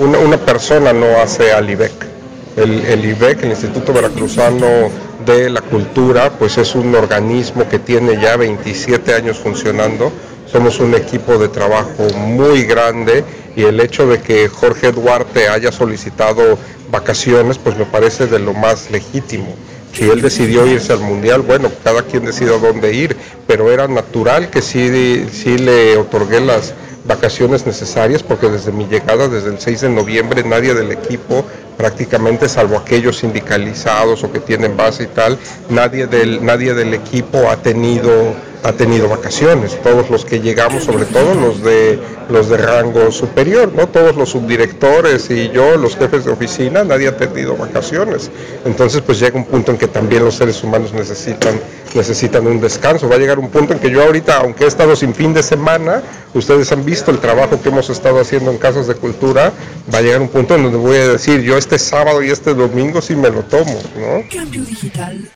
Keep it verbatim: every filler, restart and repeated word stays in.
una, una persona no hace al I B E C. El, el I B E C, el Instituto Veracruzano de la Cultura, pues es un organismo que tiene ya veintisiete años funcionando. Somos un equipo de trabajo muy grande y el hecho de que Jorge Duarte haya solicitado vacaciones, pues me parece de lo más legítimo. Si él decidió irse al Mundial, bueno, cada quien decide a dónde ir, pero era natural que sí, sí le otorgué las vacaciones necesarias, porque desde mi llegada, desde el seis de noviembre, nadie del equipo, prácticamente salvo aquellos sindicalizados o que tienen base y tal, nadie del, nadie del equipo ha tenido, ha tenido vacaciones. Todos los que llegamos, sobre todo los de, los de rango superior, ¿no? Todos los subdirectores y yo, los jefes de oficina, nadie ha tenido vacaciones. Entonces pues llega un punto en que también los seres humanos necesitan, necesitan un descanso. Va a llegar un punto en que yo ahorita, aunque he estado sin fin de semana, ustedes han visto el trabajo que hemos estado haciendo en casas de cultura, va a llegar un punto en donde voy a decir, yo este sábado y este domingo sí me lo tomo, ¿no? Cambio digital.